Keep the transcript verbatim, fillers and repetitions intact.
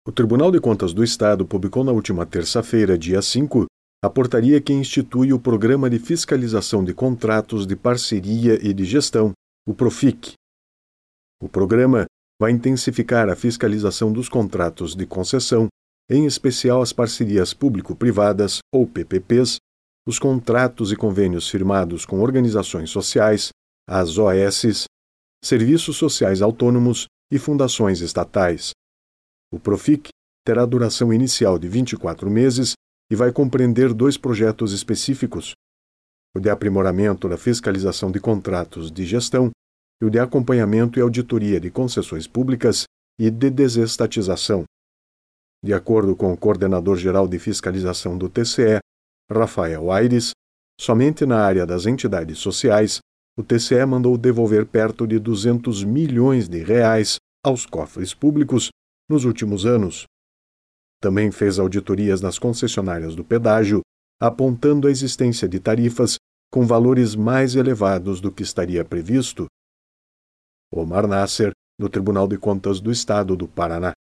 O Tribunal de Contas do Estado publicou na última terça-feira, dia cinco, a portaria que institui o Programa de Fiscalização de Contratos de Parceria e de Gestão, o PROFIC. O programa vai intensificar a fiscalização dos contratos de concessão, em especial as parcerias público-privadas, ou P P Ps, os contratos e convênios firmados com organizações sociais, as O Ss, serviços sociais autônomos e fundações estatais. O PROFIC terá duração inicial de vinte e quatro meses e vai compreender dois projetos específicos: o de aprimoramento da fiscalização de contratos de gestão e o de acompanhamento e auditoria de concessões públicas e de desestatização. De acordo com o coordenador-geral de fiscalização do T C E, Rafael Aires, somente na área das entidades sociais, o T C E mandou devolver perto de duzentos milhões de reais aos cofres públicos nos últimos anos. Também fez auditorias nas concessionárias do pedágio, apontando a existência de tarifas com valores mais elevados do que estaria previsto. Omar Nasser, do Tribunal de Contas do Estado do Paraná.